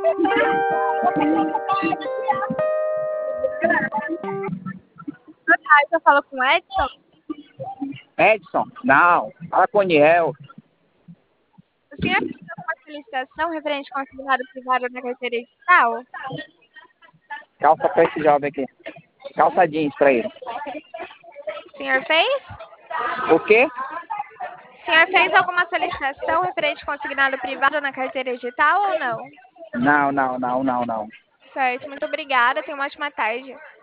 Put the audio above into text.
Boa tarde, eu falo com o Edson. Edson? Não. Fala com o Niel. O senhor tem alguma solicitação referente ao consignado privado na carteira digital? Calça pra esse jovem aqui. Calça jeans pra ele. O senhor fez? O quê? O senhor fez alguma solicitação referente ao consignado privado na carteira digital ou não? Não. Certo, muito obrigada. Tenha uma ótima tarde.